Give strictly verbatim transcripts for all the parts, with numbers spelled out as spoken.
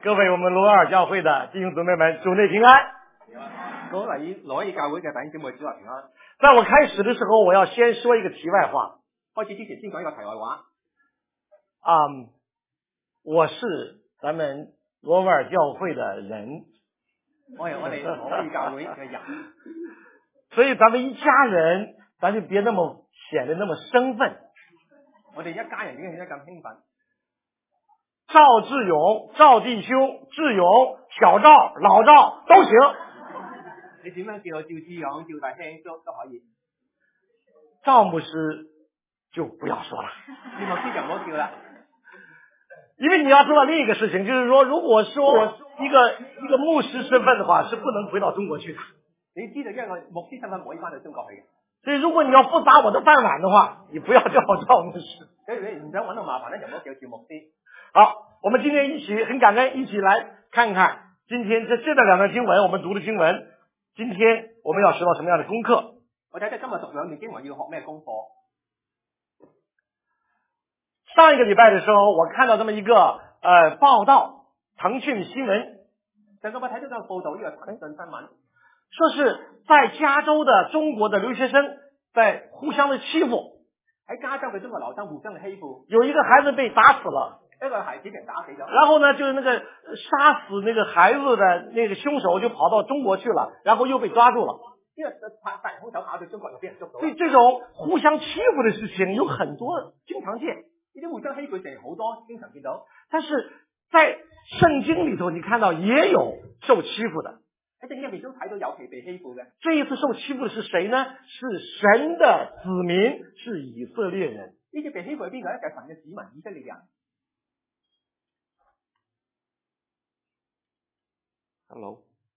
各位我们罗尔教会的弟兄姊妹们，主内平安。 各位羅爾教會嘅弟兄姊妹，主內平安。 在我開始的時候，我要先說一個題外話。 開始之前先講一個題外話。 啊、um, 我是咱們羅爾教會的人。 我係我哋羅爾教會嘅人。 所以咱們一家人，咱就別那麼顯得那麼生分。 我哋一家人點解顯得咁興奮？ 趙志勇、趙弟兄、志勇、小趙、老趙都行。 你點樣叫我趙志勇、趙大兄都都可以。 趙牧師就不要說了。 趙牧師就唔好叫啦。 因為你要知道另一個事情，就是說，如果說一個一個牧師身份的話，是不能回到中國去的。 你知道，因為我牧師身份唔可以翻到中國去嘅。 所以如果你要不砸我的飯碗的話，你不要叫我趙牧師。 所以你唔想揾到麻煩咧，就唔好叫趙牧師。 好，我們今天一起很感恩，一起來看看今天這這兩段經文，我們讀的經文，今天我們要學到什麼樣的功課？ 我睇睇今日讀兩段經文要學咩功課？ 上一個禮拜的時候，我看到這麼一個呃報道，騰訊新聞。 上個禮拜睇到個報道，呢個騰訊新聞， 說是在加州的中國的留學生在互相的欺負。 喺加州嘅中國留學生互相嘅欺負， 有一個孩子被打死了。 一個孩子俾人打死咗。 然後呢，就是那個殺死那個孩子的那個兇手就跑到中國去了，然後又被抓住了。 因為殺殺人兇手跑到中國又俾人捉到。 所以這種互相欺負的事情有很多，經常見。 呢啲互相欺負成好多，經常見到。 但是在聖經裏頭，你看到也有受欺負的。 喺聖經入面都睇到有其被欺負嘅。 這一次受欺負的是誰呢？是神的子民，是以色列人。 呢次被欺負係邊個咧？就係神嘅子民以色列人。 Hello，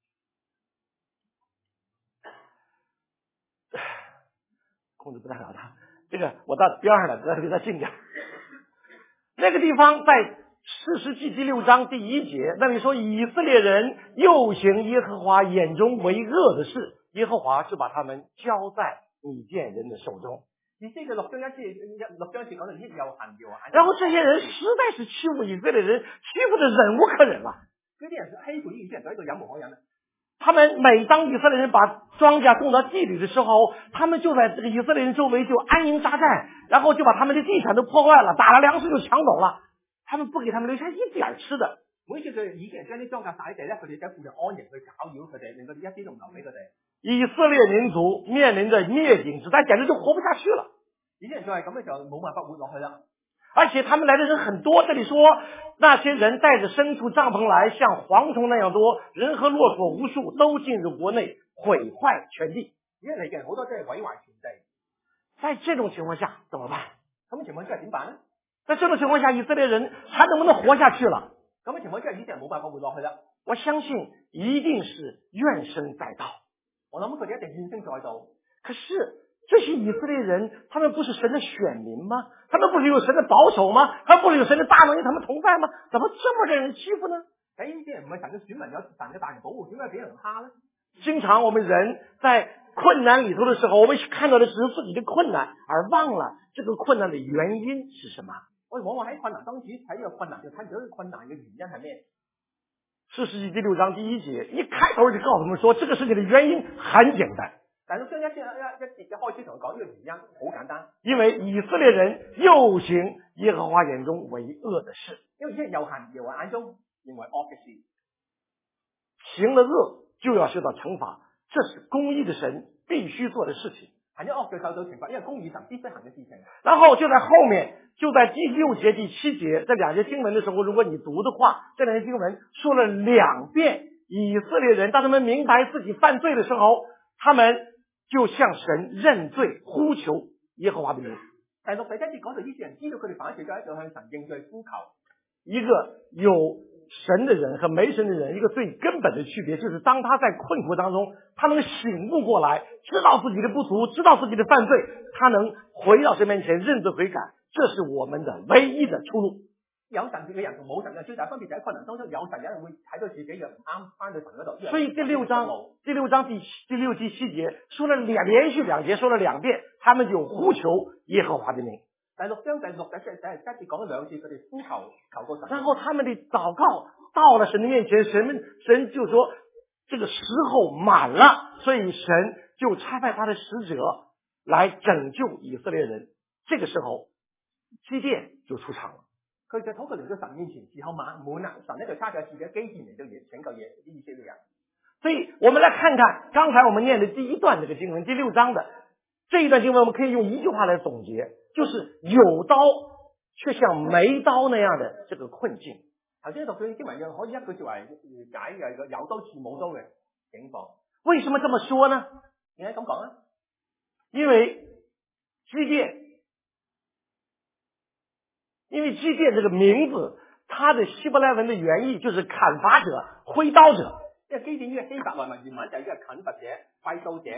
控制不太好他，這個我到邊上了，離他離他近點。那個地方在士師記第六章第一節，那裡說以色列人又行耶和華眼中為惡的事，耶和華就把他們交在米甸人的手中。 意思就六章一節，六章一節講到益又行又行。 然後這些人實在是欺負以色列人，欺負的忍無可忍了。 呢啲人欺負呢啲人就喺度忍無可忍啦。 他們每當以色列人把莊稼送到地裏的時候，他們就在這個以色列人周圍就安營紮寨，然後就把他們的地產都破壞了，打了糧食就搶走了。他們不給他們留下一點吃的。 每次佢以色列將啲莊稼曬地咧，佢哋就喺附近安營去攪擾佢哋，令佢哋一啲都唔留俾佢哋。 以色列民族面臨着滅頂之災，簡直就活不下去了。 以色列人就係咁嘅時候冇辦法活落去啦。 而且他們來的人很多，這裡說那些人帶着牲畜帳篷來，像蝗蟲那樣多，人和駱駝無數，都進入國內，毀壞全地。 因為嚟嘅人好多，真係毀壞全地。 在這種情況下怎麼辦？ 咁嘅情況之下點辦呢？ 在這種情況下，以色列人還能不能活下去了？ 咁嘅情況之下，以色列人冇辦法活落去啦。 我相信一定是怨聲載道。 我諗佢哋一定怨聲載道。 可是這些以色列人，他們不是神的選民嗎？他們不是有神的保守嗎？他們不是有神的大能與他們同在嗎？怎麼這麼讓人欺負呢？ 誒，呢啲人唔係神嘅選民，有神嘅大能保護，點解俾人蝦呢？ 經常我們人在困難裏頭的時候，我們看到的只是自己的困難，而忘了這個困難的原因是什麼。 我哋往往喺困難當中睇呢個困難，就睇唔到呢個困難嘅原因係咩？ 士師記第六章第一節一開頭就告訴我們說，這個事情的原因很簡單。 但係將一節一一節嘅開始同佢講呢個原因好簡單， 因為以色列人又行耶和華眼中為惡的事， 因為以色列又行耶和華眼中認為惡嘅事， 行了惡就要受到懲罰，這是公義的神必須做的事情。 行咗惡就受到懲罰，因為公義神必須行嘅事情。 然後就在後面，就在第六節、第七節這兩節經文的時候，如果你讀的話，這兩節經文說了兩遍，以色列人當他們明白自己犯罪的時候，他們就向神認罪，呼求耶和華的名。 第六、第七節講到呢啲人知道佢哋犯罪，就喺度向神認罪呼求。 一個有神的人和沒神的人，一個最根本的區別，就是當他在困苦當中，他能醒悟過來，知道自己的不足，知道自己的犯罪，他能回到神面前認罪悔改，這是我們的唯一的出路。 有神嘅人同冇神嘅最大分別就喺困難當中，有神有人會睇到自己嘅唔啱，翻到神嗰度。 所以第六章第六章第第六第七節說了兩連續兩節說了兩遍，他們就呼求耶和華的名。 第六章第六第七第七節講咗兩次，佢哋呼求求過神。 然後他們的禱告到了神的面前，神们神就说这个时候满了，所以神就差派他的使者来拯救以色列人。这个时候基甸就出场了。 佢就禱告嚟到神面前，時候滿滿啦，神呢就差咗自己基甸嚟到拯救嘢啲以色列人。 所以我们来看看刚才我们念的第一段这个经文，第六章的这一段经文，我们可以用一句话来总结，就是有刀却像没刀那样的这个困境。 頭先讀咗經文嘅，可以一句說話解嘅個有刀似冇刀嘅境況。 为什么这么说呢？ 點解咁講呢？ 因为基甸，因为基甸这个名字，它的希伯来文的原意就是砍伐者、挥刀者。 因為基甸呢個希伯來文原文就係一個砍伐者、揮刀者。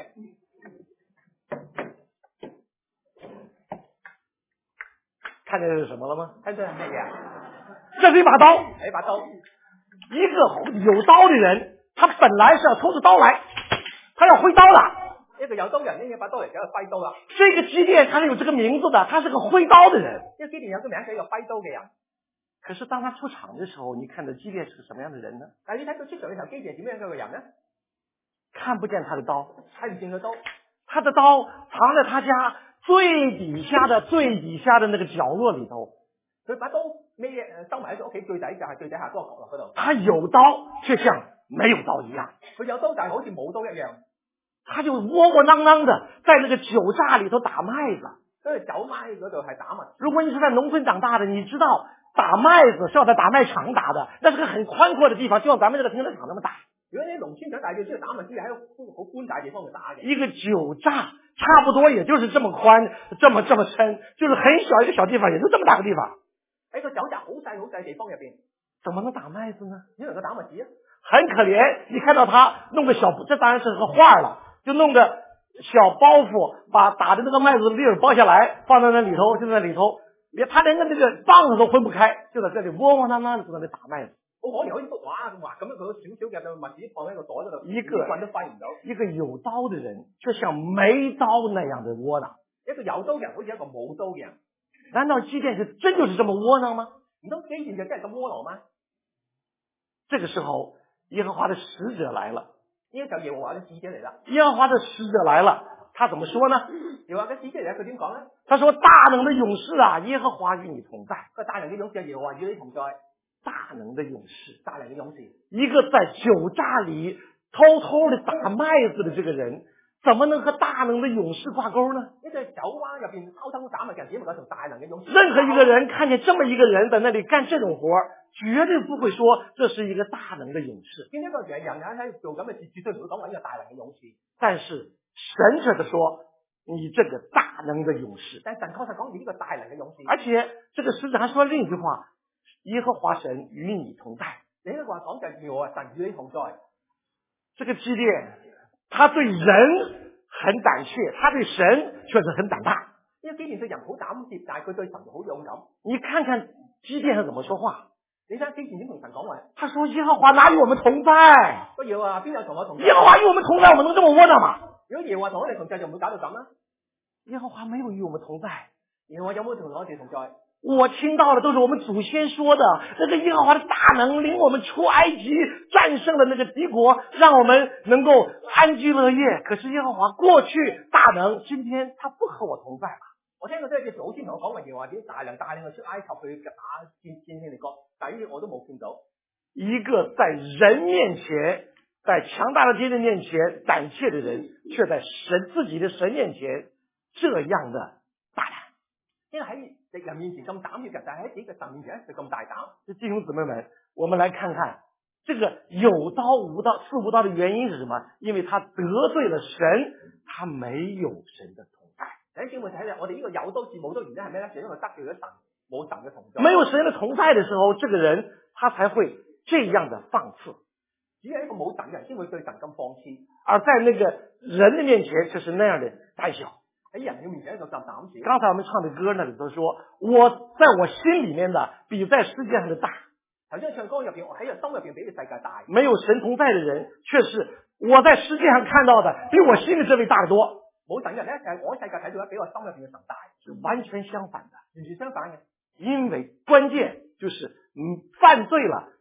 看见这是什么了嗎？ 睇到係咩嘢？ 这是一把刀， 一把刀。 一个有刀的人，他本来是要抽着刀来，他要挥刀了。 一個有刀人呢，一把刀嚟，就係揮刀啦。 这个基甸他是有这个名字的，他是个挥刀的人。 因為基甸有個名，係一個揮刀嘅人。 可是当他出场的时候，你看到基甸是个什么样的人呢？ 但係你睇佢出場嘅時候，基甸係點樣嘅人呢？ 看不见他的刀， 睇唔見佢刀， 他的刀藏在他家最底下的最底下的那个角落里头。 佢把刀咩嘢收埋喺佢屋企最底，就係最底下嗰個角落嗰度。 他有刀，却像没有刀一樣。 佢有刀，但係好似冇刀一樣。 他就窝窝囊囊的在那个酒榨里头打麦子。 所以酒麥嗰度係打麥。 如果你是在農村長大的，你知道打麥子是要在打麥場打的，那是個很寬闊的地方，就像咱們這個停車場那麼大。 如果你農村長大，就知道打麥子係喺個好寬大地方度打嘅。 一個酒榨差不多也就是這麼寬，這麼這麼深，就是很小一個小地方，也就這麼大個地方。 喺個酒榨好細好細地方入邊， 怎麼能打麥子呢？ 你能夠打麥子啊？ 很可憐，你看到他弄個小，這當然是個畫了，就弄個小包袱，把打的那個麥子粒兒包下來，放在那裏頭，就在那裏頭，連他連個那個棒子都分不開，就在這裏窩窩囊囊的在那裏打麥子。 好可憐，好似幅畫咁畫咁樣，佢少少嘅麥子放喺個袋嗰度， 一個棍都揮唔到。 一個有刀的人，卻像沒刀那樣的窩囊。 一個有刀嘅人，好似一個冇刀嘅人。 難道基甸是真就是這麼窩囊嗎？ 唔通基甸就真係咁窩囊嗎？ 這個時候，耶和華的使者來了。 呢個就耶和華嘅使者嚟啦。 耶和華的使者來了，他怎麼說呢？ 耶和華嘅使者嚟啦，佢點講咧？ 他說：大能的勇士啊，耶和華與你同在。 個大能嘅勇士係耶和華與你同在。 大能的勇士， 大能嘅勇士， 一個在酒榨裏偷偷的打麥子的這個人，怎麼能和大能的勇士掛鈎呢？ 一個酒灣入邊偷偷打麥嘅人，點能夠同大能嘅勇士？ 任何一個人看見這麼一個人在那裏幹這種活，絕對不會說這是一個大能的勇士。 見一個人人喺度做咁嘅事，絕對唔會講話呢個大能嘅勇士。 但是神卻的說，你這個大能的勇士。 但神確實講你呢個大能嘅勇士。 而且這個使者還說另一句話。耶和華神與你同在。 你呢個話講就係我神與你同在。 這個基甸，他對人很膽怯，他對神卻是很膽大。 因為基甸對人好膽怯，但係佢對神好勇敢。 你看看基甸是怎麼說話？ 你睇基甸點同神講話？ 他說：耶和華哪與我們同在？ 不要啊，邊有同我同在？ 耶和華與我們同在，我們能這麼窩囊嗎？ 如果耶和華同我哋同在，就唔會搞到咁啦。 耶和華沒有與我們同在。 耶和華有冇同我哋同在？ 我聽到的都是我們祖先說的，那個耶和華的大能領我們出埃及，戰勝了那個敵國，讓我們能夠安居樂業。可是耶和華過去大能，今天他不和我同在吧？ 我聽到都係隻祖先同我講話，耶和華點大能帶領我出埃及去打戰戰勝敵國，但係呢啲我都冇見到。 一個在人面前，在強大的敵人面前膽怯的人，卻在神自己的神面前這樣的大膽。 因為喺敵人面前咁膽怯嘅，但係喺自己嘅神面前就咁大膽。 弟兄姊妹們，我們來看看這個有刀無刀刺無刀的原因是什麼？因為他得罪了神，他沒有神的同在。 弟兄姊妹睇下，我哋呢個有刀刺冇刀原因係咩咧？就因為得罪咗神，冇神嘅同在。 沒有神的同在的時候，這個人他才會這樣的放肆。 只係一個冇神嘅人先會對神咁放肆， 而在那個人的面前卻是那樣的膽小。 喺人嘅面前一個咁膽小。 剛才我們唱的歌那裡頭說，我在我心裡面的比在世界上的大。 頭先唱歌入邊，我喺個心入邊比個世界大。 沒有神同在的人，卻是我在世界上看到的比我心裡這位大得多。 冇神嘅人咧，就係我喺世界睇到嘅比我心入邊嘅神大， 是完全相反的。 完全相反嘅。 因為關鍵就是嗯，犯罪了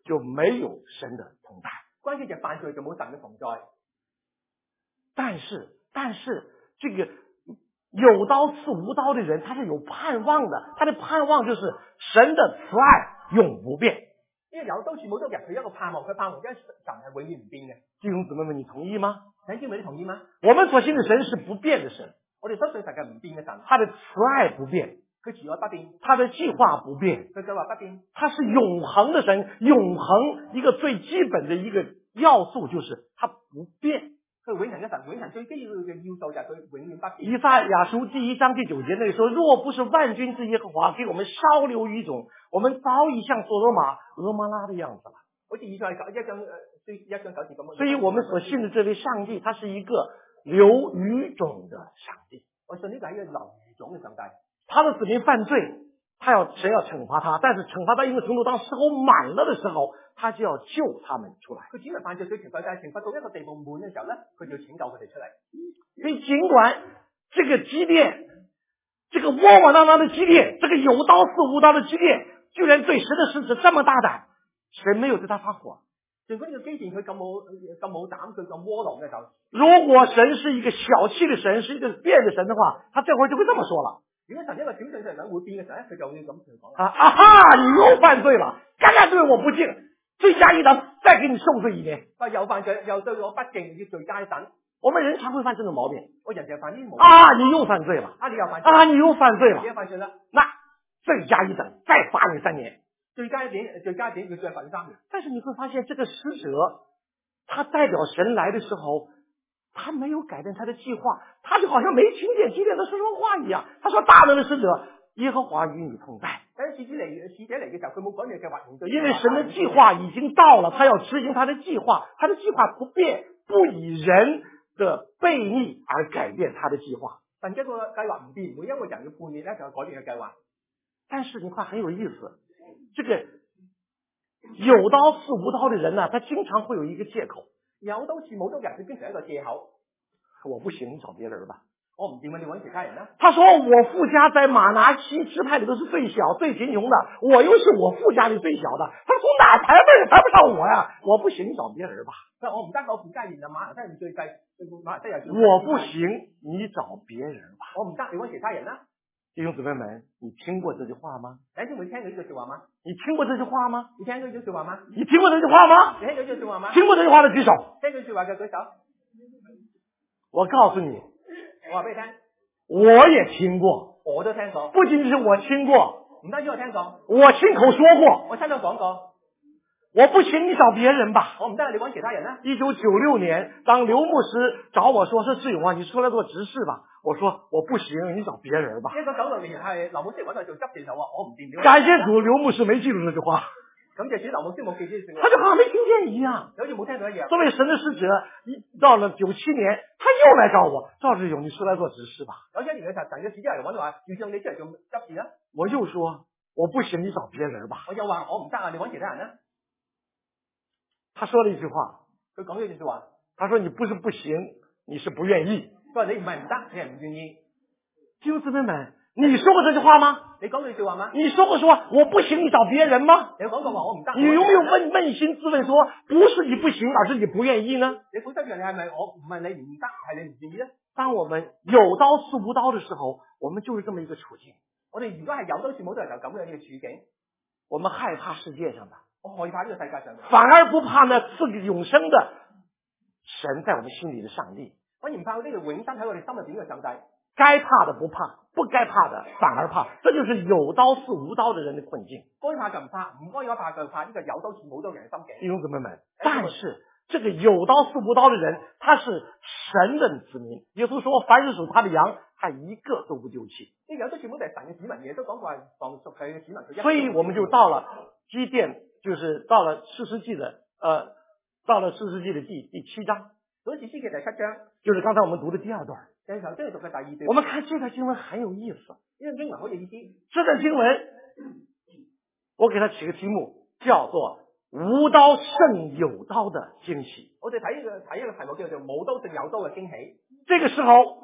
就没有神的同在。 關鍵就犯罪就冇神嘅同在。 但是，但是这个有刀刺无刀的人，他是有盼望的，他的盼望就是神的慈愛永不變。 因為有刀刺冇刀嘅人，佢一個盼望，佢盼望因為神係永遠唔變嘅。 弟兄姊妹們，你同意嗎？ 弟兄姊妹，你同意嗎？ 我們所信的神是不變的神， 我哋相信神係唔變嘅神， 他的慈愛不變， 佢慈愛不變， 他的計劃不變， 佢計劃不變， 他是永恆的神。永恆一個最基本的一個要素就是他不變。 佢永恆嘅神，永恆最基要嘅要素就係佢永遠不變。 以賽亞書第一章第九節那裡說，若不是萬軍之耶和華給我們稍留餘種，我們早已像所羅瑪、俄摩拉的樣子了。 好似以賽亞一章誒一章九節咁。 所以我們所信的這位上帝，他是一個留餘種的上帝。 我信呢個係一個留餘種嘅上帝。 他的子民犯罪，他要神要懲罰他，但是懲罰到一個程度，當時候滿了的時候，他就要救他們出來。 佢只能犯罪，佢懲罰，但係懲罰到一個地步滿嘅時候咧，佢就要拯救佢哋出嚟。 所以儘管這個基甸，這個窩窩囊囊的基甸，這個有刀刺無刀的基甸，居然對神的使者這麼大膽，神沒有對他發火。 儘管呢個基甸佢咁冇咁冇膽，佢咁窩囊嘅時候， 如果神是一個小氣的神，是一個變的神的話，他這會兒就會這麼說了。 如果神一個小氣嘅神會變嘅時候咧，佢就會咁嚟講啊啊哈！你又犯罪了，剛剛對我不敬，罪加一等，再給你受罪一年。 啊，又犯罪，又對我不敬，要罪加一等。 我們人常會犯這種毛病。 我人就犯呢啲毛病。 啊，你又犯罪了。 啊，你又犯罪。 啊，你又犯罪了。 你又犯罪啦。 那罪加一等，再罰你三年。 罪加一點，罪加一點，要再罰你三年。 但是你會發現，這個使者，他代表神來的時候，他沒有改變他的計劃，他就好像沒聽見基甸的說說話一樣。他說：“大能的使者，耶和華與你同在。” 但係使者嚟，使者嚟嘅時候，佢冇改變計劃。 因為神的計劃已經到了，他要執行他的計劃，他的計劃不變，不以人的悖逆而改變他的計劃。 神一個計劃唔變，每一個人嘅叛逆咧就改變嘅計劃。 但是你看很有意思，這個有刀刺無刀的人呢、啊，他經常會有一個借口。 有刀刺冇刀嘅人，佢經常一個借口。 我不行，你找別人吧。 我唔掂啊，你揾其他人啦。 他說我父家在馬拿西支派裏頭是最小最貧窮的，我又是我父家裏最小的，他從哪排輩也排不上我呀！我不行，你找別人吧。 佢話我唔得，我父家人啊，馬拿西係最細，馬拿西又我不行，你找別人吧。 我唔得，你揾其他人啦。 弟兄姊妹們，你聽過這句話嗎？ 弟兄姊妹聽過呢句說話嗎？ 你聽過這句話嗎？ 你聽過呢句說話嗎？ 你聽過這句話嗎？ 你聽過呢句說話嗎？ 聽過這句話的舉手。 聽過呢句說話嘅舉手。 我告訴你， 我話俾你聽， 我也聽過， 我都聽過。 不僅僅是我聽過， 唔單止我聽過， 我親口說過， 我親口講過。 我不行，你找別人吧。 我唔得，你揾其他人啦。 一九九六年，當劉牧師找我說：“說志勇啊，你出來做執事吧。”我說：“我不行，你找別人吧。” 一九九六年係劉牧師揾我做執事，就話我唔掂。 感謝主，劉牧師沒記住這句話。 咁就主劉牧師冇記住呢句話。 他就好像沒聽見一樣， 好似冇聽到一樣。 作為神的使者，一到了九七年，他又來找我：“趙志勇，你出來做執事吧。” 有一年嘅時候，神嘅使者嚟揾我話：“志勇，你出嚟做執事啦。” 我又說：“我不行，你找別人吧。” 我又話：“我唔得啊，你揾其他人啦。” 他說了一句話， 佢講咗一句說話， 他說：“你不是不行，你是不願意。” 佢話：“你唔係唔得，你係唔願意。” 弟兄姊妹們，你說過這句話嗎？ 你講句說話嗎？ 你說過說我不行，你找別人嗎？ 你有講過話我唔得？ 你有沒有問捫心自問說，不是你不行，而是你不願意呢？ 你本身嘅你係咪我唔係你唔得，係你唔願意呢？ 當我們有刀刺無刀的時候，我們就是這麼一個處境。 我哋如果係有刀刺冇刀就咁樣一個處境， 我們害怕世界上的， 我害怕呢個世界上的， 反而不怕那賜給永生的神在我們心裏的上帝。 反而唔怕呢個永生喺我哋心入邊嘅上帝。 該怕的不怕，不該怕的反而怕，這就是有刀刺無刀的人的困境。 該怕就唔怕，唔該怕就怕，呢個有刀刺冇刀嘅人心境。 弟兄姊妹們，但是這個有刀刺無刀的人，他是神的子民。耶穌說，凡是屬他的羊，他一個都不丟棄。 呢有刀刺冇刀係神嘅子民，耶穌講過係凡屬佢嘅子民。 所以我們就到了基甸，就是到了士師記的，呃，到了士師記的第第七章。 所以士師記第七章， 就是剛才我們讀的第二段。 正頭先讀嘅第二段。 我們看這段經文很有意思， 呢段經文好有意思。 這段經文，我給它起個題目，叫做無刀勝有刀的驚喜。 我哋睇個睇一個題目叫做無刀勝有刀嘅驚喜。 這個時候，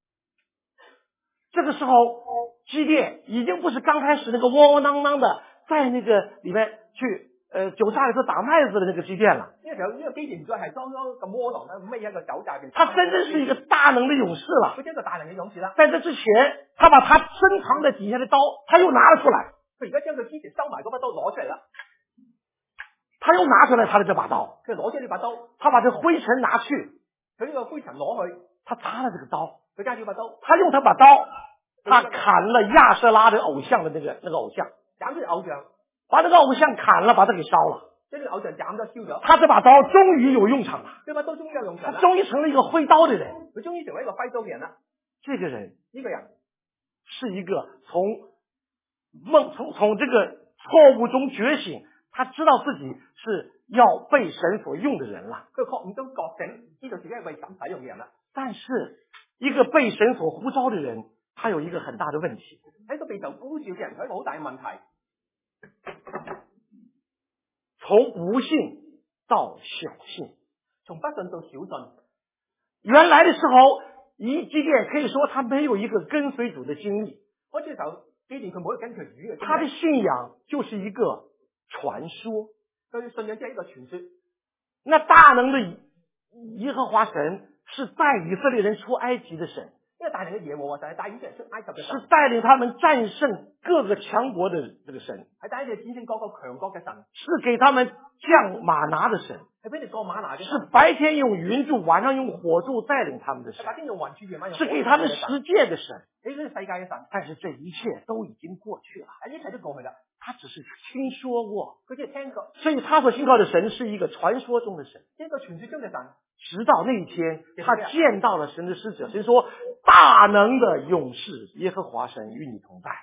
這個時候，基甸已經不是剛開始那個窩窩囊囊的，在那個裏面去呃酒榨里头打麦子的那个基甸了。 呢個時候呢個基甸唔再係裝咗咁窩囊啦，咁咩一個酒榨入邊。 他真正是一個大能的勇士了。 佢真係一個大能嘅勇士啦。 在這之前，他把他深藏在底下的刀，他又拿了出來。 佢而家將佢之前收埋嗰把刀攞出嚟啦。 他又拿出來他的這把刀， 佢攞出呢把刀， 他把這灰塵拿去， 佢呢個灰塵攞去， 他擦了這個刀， 佢揸住把刀， 他用他把刀，他砍了亞舍拉的偶像的那個那個偶像， 斬咗偶像， 把那個偶像砍了，把它給燒了。 將呢個偶像斬咗燒咗。 他這把刀終於有用場了， 這把刀終於有用場啦。 他終於成了一個揮刀的人， 佢終於成為一個揮刀嘅人啦。 這個人， 呢個人是一個從夢從從這個錯誤中覺醒，他知道自己是要被神所用的人了。 佢確悟中覺醒，知道自己係為神使用嘅人啦。 但是一個被神所呼召的人，他有一個很大的問題。 喺個被神呼召嘅人，佢一個好大嘅問題。 從不信到小信， 從不信到小信。 原來的時候，以基甸可以說他沒有一個跟隨主的經歷。 嗰時候基甸佢冇一個跟隨主嘅經歷。他的信仰就是一個傳說， 佢信仰即係一個傳說。 那大能的耶和華神是帶以色列人出埃及的神， 因為大能嘅耶和華就係帶以色列人出埃及嘅神， 是帶領他們戰勝各個強國的這個神， 係帶佢哋戰勝各個強國嘅神， 是給他們降瑪拿的神， 係俾你降瑪拿嘅神， 是白天用雲柱，晚上用火柱帶領他們的神， 白天用雲柱，夜晚用火柱， 是給他們世界的神， 俾佢哋世界嘅神。 但是這一切都已經過去了， 一切都過去了。 他只是聽說過， 佢只係聽過， 所以他所信靠的神是一個傳說中的神， 一個傳說中嘅神。 直到那一天，他見到了神的使者，神說：大能的勇士耶和華神與你同在。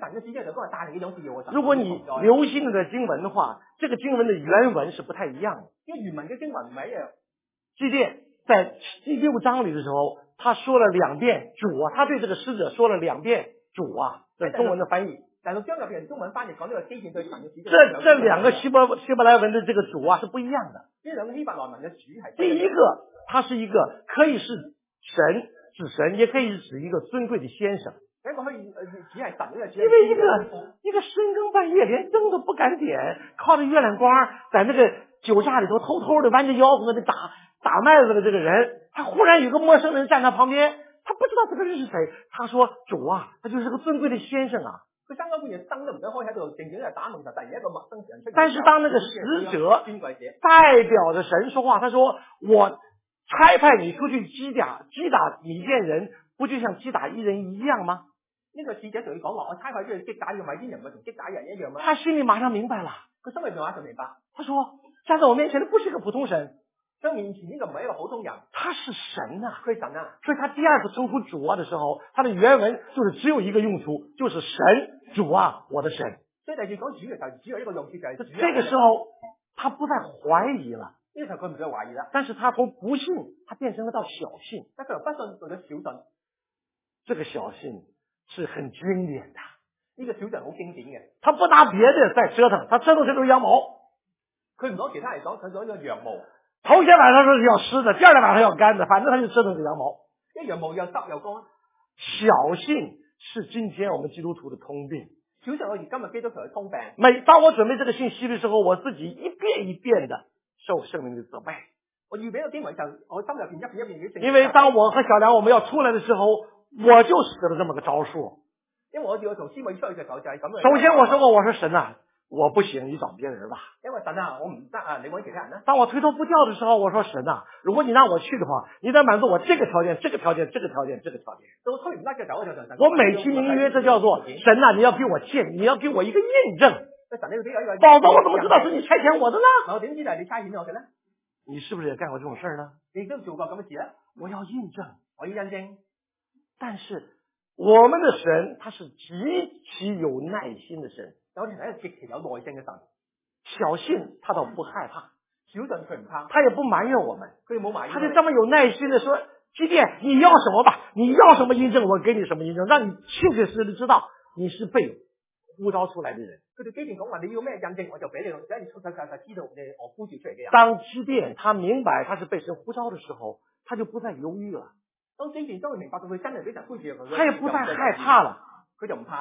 如果你留心的經文的話，這個經文的原文是不太一樣的。 因為原文嘅經文唔係一樣。 基甸在第六章裏的時候，他說了兩遍主啊，他對這個使者說了兩遍主啊，這中文的翻譯。 第六章入邊中文翻譯講呢個基甸對神嘅使者。 這這兩個希伯希伯來文的這個主啊是不一樣的。 呢兩個希伯來文嘅主係。 第一個，它是一個可以是神指神，也可以指一個尊貴的先生。 一個可以指係神，一個指係。 因為一個一個深更半夜連燈都不敢點，靠着月亮光在那個酒榨裏頭偷偷的彎着腰子在那打打麥子的這個人，他忽然有個陌生人站他旁邊，他不知道這個人是誰。他說：主啊，他就是個尊貴的先生啊。 佢三更半夜燈都唔使開喺度，靜靜喺度打門，就突然一個陌生人出現。 但是當那個使者代表着神說話，他說：我差派你出去擊打擊打米甸人，不就像擊打一人一樣嗎？ 呢個使者同佢講話，我差派出去擊打呢個米甸人，咪同擊打人一樣嗎？ 他心裏馬上明白了， 佢心裏邊馬上明白。 他說：站在我面前的不是一個普通神。 在面前呢個唔係一個普通人， 他是神啊， 佢神啊。所以他第二次稱呼主啊的時候，他的原文就是只有一個用處，就是神主啊，我的神。 所以第二次講主嘅時候，只有一個用處就係主。 這個時候他不再懷疑了， 呢個時候佢唔再懷疑啦。 但是他從不信，他變成了到小信。 但佢由不信到咗小信， 這個小信是很經典的。 呢個小信好經典嘅， 他不拿別的再折騰，他折騰這頭羊毛， 佢唔攞其他嚟講，佢攞呢個羊毛。 頭天晚上是要濕的，第二天晚上要乾的，反正他就折騰這羊毛。 一羊毛又濕又乾。 小信是今天我們基督徒的通病。 小信我而今日基督徒嘅通病。 每當我準備這個信息的時候，我自己一遍一遍的受聖靈的責備。 我預備個經文就我心入邊一遍一遍嘅聖靈。 因為當我和小梁我們要出來的時候，我就使了這麼個招數。 因為我要從師妹出去嘅時候就係咁樣。 首先我說過，我說神啊，我不行，你找別人吧。 因為神啊，我唔得啊，你揾其他人啦。 當我推脫不掉的時候，我說神啊，如果你讓我去的話，你得滿足我這個條件、這個條件、這個條件、這個條件。 到推唔得嘅時候，我就神。 我美其名曰，這叫做神啊，你要給我見，你要給我一個印證。 神你要俾我一個， 否則我怎麼知道是你差遣我的呢？ 我點知道係你差遣我嘅呢？ 你是不是也幹過這種事呢？ 你都做過咁嘅事呢？ 我要印證， 我要印證。 但是我們的神，他是極其有耐心的神。 有啲係一個極其有耐性嘅神。 小信他倒不害怕， 小信佢唔怕， 他也不埋怨我們， 佢冇埋怨， 他就這麼有耐心的說：基甸，你要什麼吧？你要什麼印證，我給你什麼印證，讓你確確實實知道你是被呼召出來的人。 佢哋基甸講話，你要咩印證，我就俾你，只要你出世界就知道你我呼召出嚟嘅人。 當基甸他明白他是被神呼召的時候，他就不再猶豫了。 當基甸當佢明白到佢真係俾神呼召， 他也不再害怕了， 佢就唔怕啦。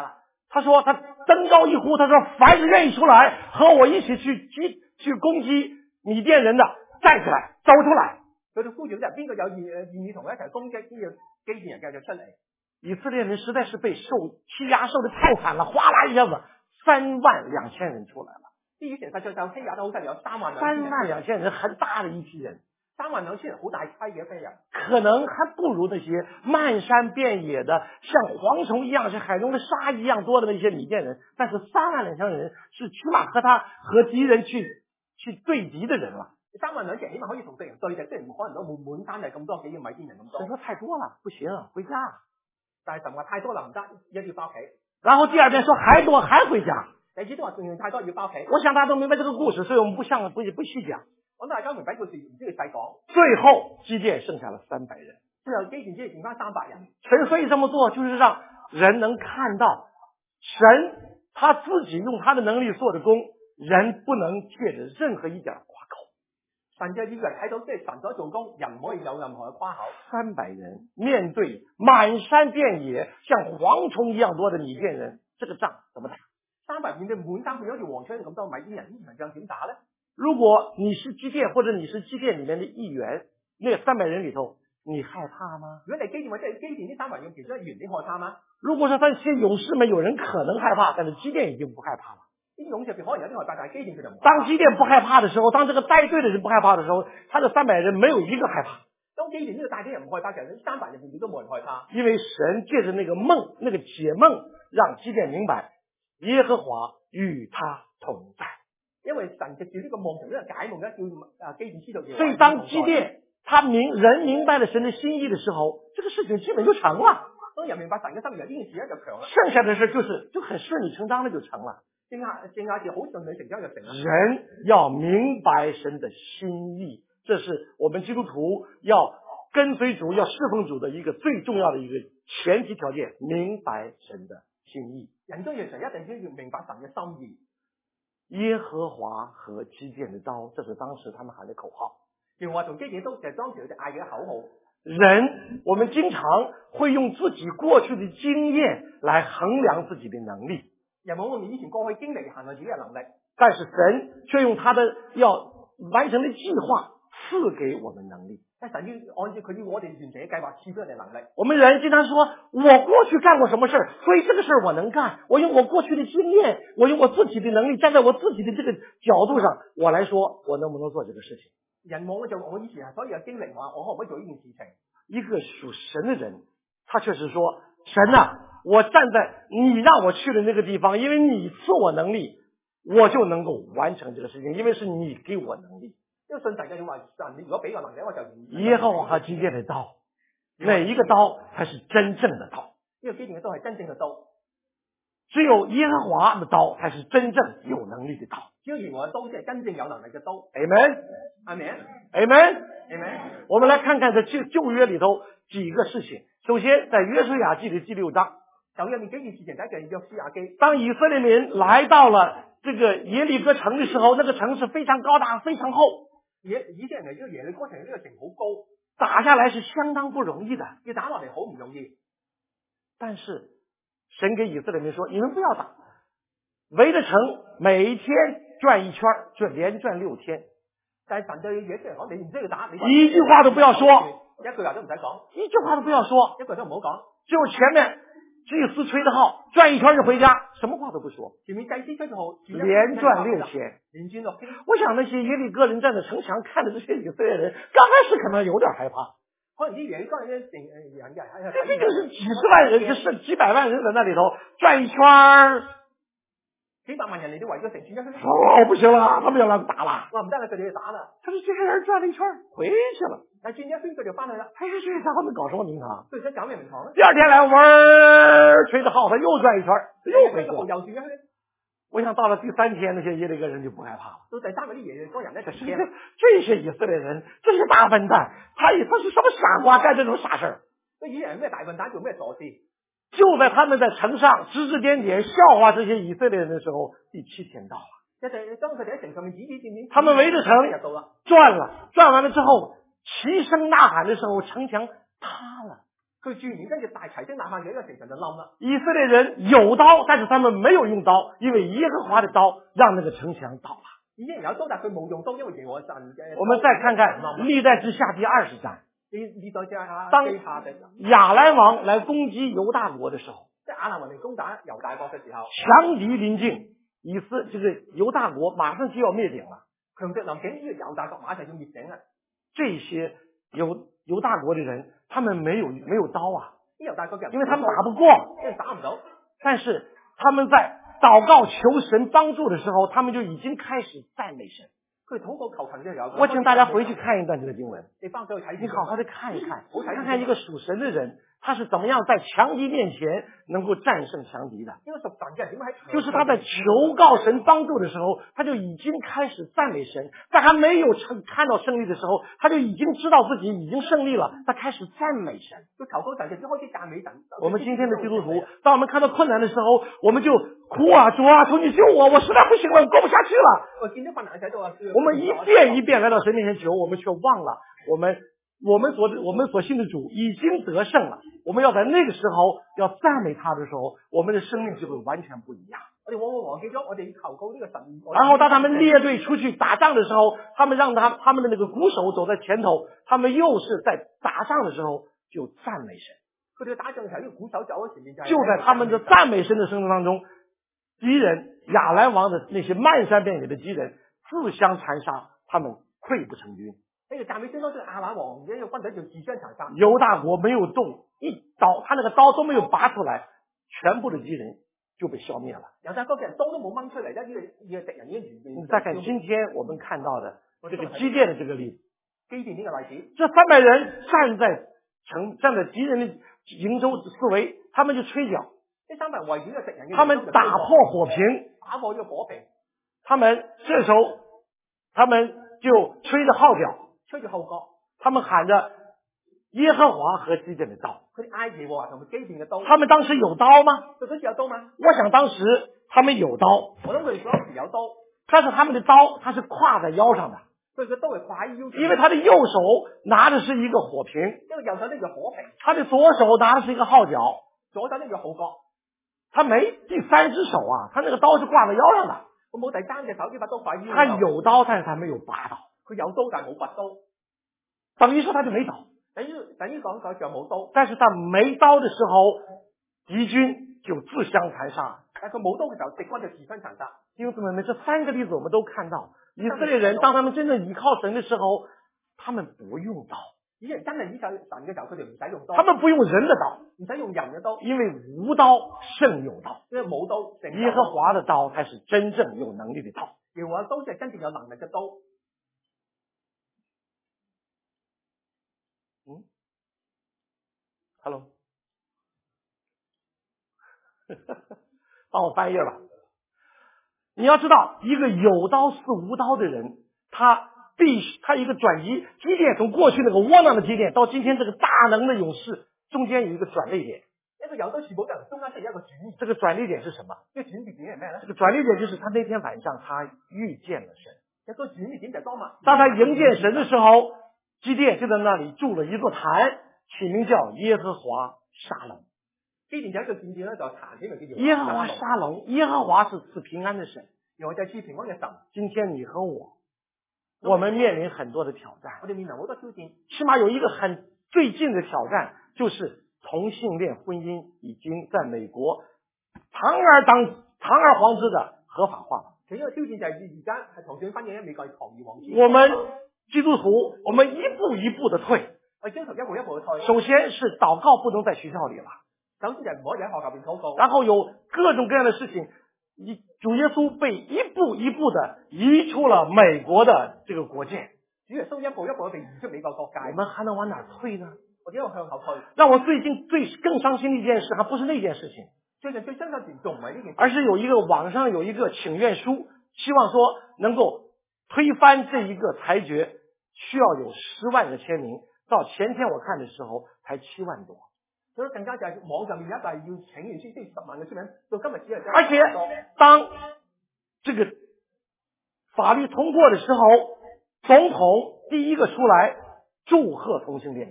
他说他登高一呼，他说凡是愿意出来和我一起去击去攻击米甸人的，站起來走出來。 佢就呼住就邊個有願願意同佢一齊攻擊呢個基甸人嘅就出嚟。 以色列人實在是被受欺壓受得太慘了，哗啦一下子三萬兩千人出來了。 啲以前實在就欺壓得好犀利，有三萬兩千人。 三萬兩千人很大的一批人。 三萬兩千人好大批嘅一批人。 可能還不如那些漫山遍野的像蝗蟲一樣像海中的沙一樣多的那些米甸人，但是三萬兩千人是起碼和他和敵人去去對敵的人了。 三萬兩千人起碼可以同敵人對敵，即係唔可能都滿滿山係咁多幾個米甸人咁多。 神說太多了，不行，回家。 但係神話太多啦，唔得，一定要翻屋企。 然後第二遍說還多，還回家。 第二次都話仲要太多，要翻屋企。 我想大家都明白這個故事，所以我們不像不不細講。 我大家明白故事，唔知佢細講。 最後基甸剩下了三百人。 最後基甸只係剩翻三百人。 神所以這麼做，就是讓人能看到神他自己用他的能力做的工，人不能借着任何一點誇口。 神就以為睇到即係神所做工，人唔可以有任何嘅誇口。 三百人面對滿山遍野像蝗蟲一樣多的米甸人，這個仗怎麼打？ 三百面對滿山遍野好似蝗蟲咁多米甸人，呢場仗點打呢？ 如果你是基甸，或者你是基甸裏面的一員，那三百人裏頭，你害怕嗎？ 如果你基甸或者係基甸呢三百人其中一員，你害怕嗎？ 如果說那些勇士們有人可能害怕，但是基甸已經不害怕了。 呢啲勇士入邊可能有啲害怕，但係基甸佢就唔。 當基甸不害怕的時候，當這個帶隊的人不害怕的時候，他的三百人沒有一個害怕。 當基甸呢個帶隊人唔害怕，其實三百人入邊都冇人害怕。 因為神借着那個夢，那個解夢，讓基甸明白耶和華與他同在。 因為神藉住呢個夢同呢個解夢咧，叫啊基甸知道嘅。 所以當基甸他明人明白了神的心意的時候，這個事情基本就成了。 當人明白神嘅心意，呢件事咧就強啦。 剩下的事就是就很順理成章的就成了。 剩下剩下就好順理成章就成啦。 人要明白神的心意，這是我們基督徒要跟隨主、要侍奉主的一個最重要的一個前提條件，明白神的心意。 人中意神一定先要明白神嘅心意。 耶和華和基甸的刀，這是當時他們喊的口號。 耶和華同基甸都就係當時佢哋嗌嘅口號。 人，我們經常會用自己過去的經驗來衡量自己的能力。 人往往以前過去經歷衡量自己嘅能力， 但是神卻用他的要完成的計劃賜給我們能力。 但神要按照佢要我哋完成嘅計劃賜俾我哋能力。 我們人經常說，我過去幹過什麼事，所以這個事我能幹。我用我過去的經驗，我用我自己的能力，站在我自己的這個角度上，我來說，我能不能做這個事情？ 人往往就我以前係所有嘅經歷話，我可唔可以做呢件事情？ 一個屬神的人，他確實說，神啊，我站在你讓我去的那個地方，因為你賜我能力，我就能夠完成這個事情，因為是你給我能力。 因為信神嘅要話，神你如果俾我能力，我就耶和華和基甸的刀，哪一個刀才是真正的刀？ 呢個基甸嘅刀係真正嘅刀， 只有耶和華的刀才是真正有能力的刀。 只有耶和華嘅刀先係真正有能力嘅刀。 Amen， 阿們， 阿門， 阿門。 我們來看看這舊舊約裏頭幾個事情。首先，在約書亞記的第六章， 舊約面幾件事情，第一件約書亞記。 當以色列民來到了這個耶利哥城的時候，那個城是非常高大、非常厚。 耶以色列人嚟呢個耶利哥城呢個城好高， 打下來是相當不容易的， 要打落嚟好唔容易。 但是神給以色列民說：你們不要打，圍着城每一天轉一圈，就連轉六天。 但係神對以色列人講：你唔需要打，你一句話都不要說， 一句話都唔使講， 一句話都不要說， 一句都唔好講。 就前面祭司吹的號，轉一圈就回家，什麼話都不說。 前面祭司吹的號， 連轉六天， 連轉六天。 我想那些耶利哥人站在城牆看着這些以色列人，剛開始可能有點害怕。 可能啲耶利哥人咧，成誒人嘅， 這畢竟是幾十萬人，就是幾百萬人在那裏頭轉一圈， 幾百萬人嚟都圍咗城轉一圈。 哦，不行了，他們要來打了。 我唔得啦，佢哋要打啦。 他說這些人轉了一圈回去了， 但轉一圈佢就翻去啦。 哎呀，這些家伙們搞什麼名堂？ 佢想搞咩名堂咧？ 第二天來玩，吹着號，他又轉一圈，又回去了。 又轉一圈。 我想到了第三天，那些耶利哥人就不害怕了。 到第三個啲耶利哥人咧就驚。 這些以色列人，這些大笨蛋，他他是什麼傻瓜幹這種傻事？ 這以色列人咩大笨蛋做咩傻事？ 就在他們在城上指指點點笑話這些以色列人的時候，第七天到了。 一陣當佢哋喺城上面指指點點， 他們圍着城到了， 轉了，轉完了之後，齊聲吶喊的時候，城牆塌了。 佢轉完跟住大齊聲呐喊嘅一個城牆就冧啦。 以色列人有刀，但是他們沒有用刀，因為耶和華的刀讓那個城牆倒了。 以前有刀，但佢冇用刀，因為耶和華神嘅。 我們再看看歷代志下第二十章。 歷代志下當亞蘭王來攻擊猶大國的時候， 即係亞蘭王嚟攻打猶大國嘅時候， 強敵臨近，以色這個猶大國馬上就要滅頂了。 強敵臨近，呢個猶大國馬上要滅頂啦。 這些猶猶大國的人，他們沒有沒有刀啊， 猶大國嘅人， 因為他們打不過， 因為打唔到。 但是他們在禱告求神幫助的時候，他們就已經開始讚美神。 佢禱告求神嘅時候， 我請大家回去看一段這個經文， 你翻去睇， 你好好的看一看，看看一個屬神的人，他是怎麼樣在強敵面前能夠戰勝強敵的。 因為屬神嘅人點解喺就是他在求告神幫助的時候，他就已經開始讚美神，在還沒有成看到勝利的時候，他就已經知道自己已經勝利了，他開始讚美神。 就求告神就開始讚美神。 我們今天的基督徒，當我們看到困難的時候，我們就哭啊，主啊，求你救我，我實在不行了，過不下去了。 我見到困難喺度啊， 我們一遍一遍來到神面前求，我們卻忘了我們我們所我們所信的主已經得勝了。我們要在那個時候要讚美他的時候，我們的生命就會完全不一樣。 我哋往往忘記咗，我哋求告呢個神。 然後當他們列隊出去打仗的時候，他們讓他他們的那個鼓手走在前頭，他們又是在打仗的時候就讚美神。 佢哋打仗嘅時候，呢個鼓手走喺前面就就在他們的讚美神的生活當中，敵人亞蘭王的那些漫山遍野的敵人自相殘殺，他們潰不成軍。 呢個讚美聲當中，亞蘭王嘅一個軍隊就自相殘殺。 猶大國沒有動一刀，他那個刀都沒有拔出來，全部的敵人就被消滅了。 猶大國嘅人刀都冇掹出嚟，呢、這個呢、這個敵人已經完全。 你再看今天我們看到的這個基甸的這個例子， 基甸呢個例子， 這三百人站在城站在敵人的營州四圍，他們就吹角。 呢三百人圍繞個敵人嘅， 他們打破火瓶， 打破呢個火瓶。 他們這時候，他們就吹着號角， 吹住號角， 他們喊着耶和華和基甸的刀。 佢哋嗌耶和華同埋基甸嘅刀。 他們當時有刀嗎？ 佢嗰時有刀嗎？ 我想當時他們有刀。 我諗佢哋嗰時有刀， 但是他們的刀，它是挎在腰上的。 所以佢刀係挎喺腰上。 因為他的右手拿的是一個火瓶， 因為右手呢個火瓶， 他的左手拿的是一個號角， 左手呢個號角。 他沒第三隻手啊，他那個刀是掛在腰上的。 我冇第三隻手，呢把刀挎喺腰上。 他有刀，但是他沒有拔刀。 佢有刀，但係冇拔刀， 等於說他就沒刀。 等於等於講佢就冇刀。 但是他沒刀的時候，敵軍就自相殘殺。 但佢冇刀嘅時候，敵軍就自相殘殺。 弟兄姊妹們，這三個例子我們都看到，以色列人當他們真正倚靠神的時候，他們不用刀。 以前真係依靠神嘅時候，佢哋唔使用刀。 他們不用人的刀， 唔使用人嘅刀， 因為無刀勝有刀。 因為冇刀勝有刀。 耶和華的刀才是真正有能力的刀。 耶和華刀就係真正有能力嘅刀。 嗯 ，Hello， 幫我翻頁吧。你要知道，一個有刀似無刀的人，他必須他一個轉移，基甸從過去那個窩囊的基甸，到今天這個大能的勇士，中間有一個轉捩點。 一個有刀似無刀，中間係一個轉捩。 這個轉捩點是什麼？ 這個轉捩點係咩呢？ 這個轉捩點就是他那天晚上他遇見了神。 一個轉捩點就係當晚， 當他迎見神的時候，基甸就在那裡築了一座壇，起名叫耶和華沙龍。 基甸有一個見證咧，就壇起名叫耶和華沙龍。耶和華是賜平安的神， 然後就係賜平安嘅神。 今天你和我，我們面臨很多的挑戰。 我哋面臨好多挑戰， 起碼有一個很最近的挑戰，就是同性戀婚姻已經在美國堂而當堂而皇之的合法化了。 其中一個挑戰就係而家係同性婚姻喺美國係堂而皇之。 我們基督徒，我們一步一步的退。 我基督徒一步一步的退。 首先是禱告不能在學校裡了， 首先就唔可以喺學校邊禱告。 然後有各種各樣的事情，主耶穌被一步一步的移出了美國的這個國界。 主耶穌一步一步地被移出美國國界。 我們還能往哪退呢？ 我只有向後退。 讓我最近最更傷心的一件事，還不是那件事情。 最近最傷心的仲唔係呢件事， 而是有一個網上有一個請願書，希望說能夠推翻這一個裁決，需要有十萬個簽名。到前天我看的時候，才七萬多。 所以更加就係網上面有一大要請願書，即係十萬個簽名，到今日只係。 而且當這個法律通過的時候，總統第一個出來祝賀同性戀者。